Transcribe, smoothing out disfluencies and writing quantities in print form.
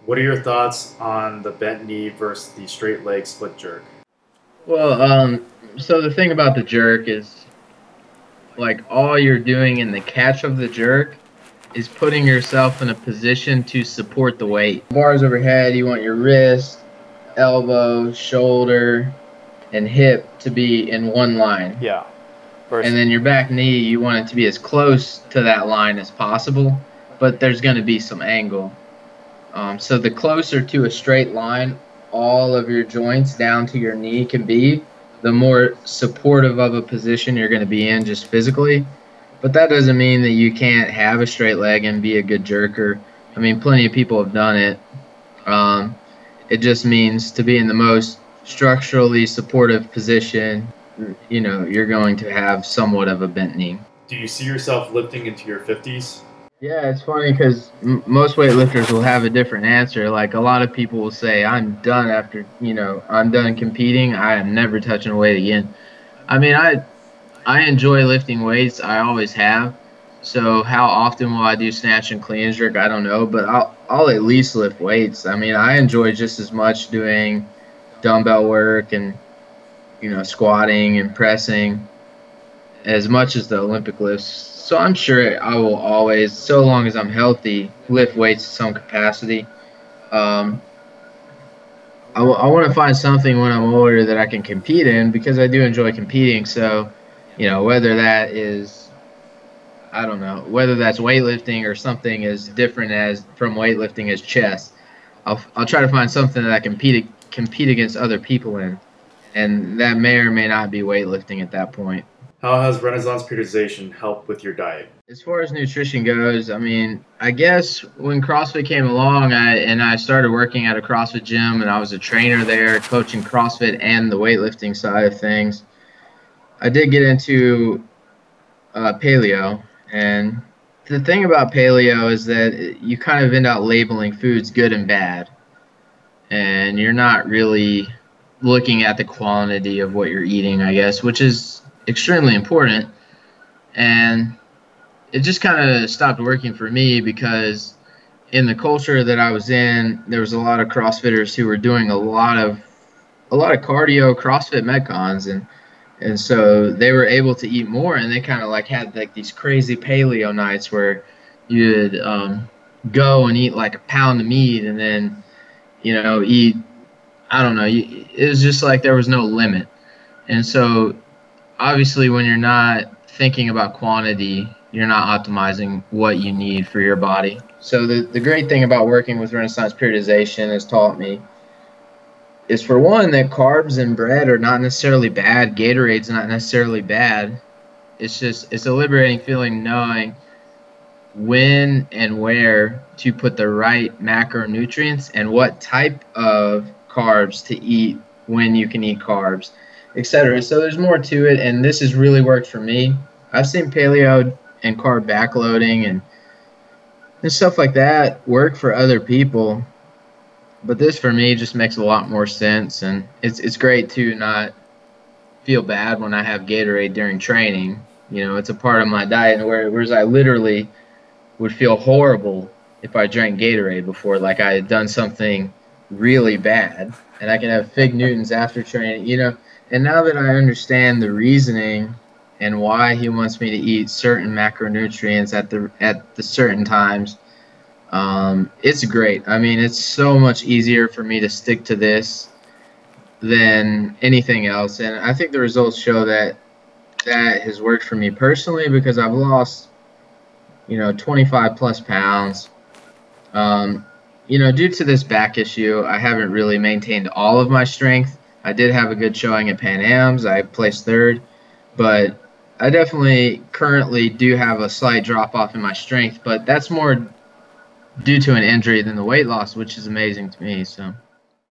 What are your thoughts on the bent knee versus the straight leg split jerk? Well, so the thing about the jerk is like all you're doing in the catch of the jerk is putting yourself in a position to support the weight. Bars overhead, you want your wrist, elbow, shoulder, and hip to be in one line. Yeah. And Versus, then your back knee, you want it to be as close to that line as possible, but there's going to be some angle. So the closer to a straight line all of your joints down to your knee can be, the more supportive of a position you're going to be in just physically. But that doesn't mean that you can't have a straight leg and be a good jerker. I mean, plenty of people have done it. It just means to be in the most structurally supportive position, you're going to have somewhat of a bent knee. do you see yourself lifting into your 50s? Yeah, it's funny because most weightlifters will have a different answer. Like a lot of people will say, "I'm done I'm done competing. I am never touching a weight again." I mean, I enjoy lifting weights. I always have. So how often will I do snatch and clean and jerk? I don't know, but I'll at least lift weights. I mean, I enjoy just as much doing dumbbell work and squatting and pressing as much as the Olympic lifts. So I'm sure I will always, so long as I'm healthy, lift weights to some capacity. Um, I want to find something when I'm older that I can compete in because I do enjoy competing. So, whether that is, I don't know, whether that's weightlifting or something as different as from weightlifting as chess, I'll try to find something that I compete against other people in, and that may or may not be weightlifting at that point. How has Renaissance periodization helped with your diet? As far as nutrition goes, I mean, I guess when CrossFit came along, I started working at a CrossFit gym, and I was a trainer there, coaching CrossFit and the weightlifting side of things. I did get into paleo, and the thing about paleo is that you kind of end up labeling foods good and bad, and you're not really looking at the quantity of what you're eating, I guess, which is extremely important. And it just kind of stopped working for me because in the culture that I was in, there was a lot of CrossFitters who were doing a lot of cardio CrossFit metcons, and so they were able to eat more, and they kind of like had like these crazy paleo nights where you'd go and eat like a pound of meat and then eat, I don't know, it was just like there was no limit. And so obviously when you're not thinking about quantity, you're not optimizing what you need for your body. So the great thing about working with Renaissance periodization has taught me is, for one, that carbs and bread are not necessarily bad. Gatorade's not necessarily bad. It's a liberating feeling knowing when and where to put the right macronutrients and what type of carbs to eat when you can eat carbs, etc. So there's more to it, and this has really worked for me. I've seen paleo and carb backloading and stuff like that work for other people, but this for me just makes a lot more sense, and it's great to not feel bad when I have Gatorade during training. It's a part of my diet, whereas I literally would feel horrible if I drank Gatorade before, like I had done something really bad, and I can have Fig Newtons after training. And now that I understand the reasoning and why he wants me to eat certain macronutrients at the certain times, it's great. I mean, it's so much easier for me to stick to this than anything else, and I think the results show that that has worked for me personally because I've lost 25 plus pounds. Due to this back issue, I haven't really maintained all of my strength. I did have a good showing at Pan Am's. I placed third, but I definitely currently do have a slight drop off in my strength, but that's more due to an injury than the weight loss, which is amazing to me. So.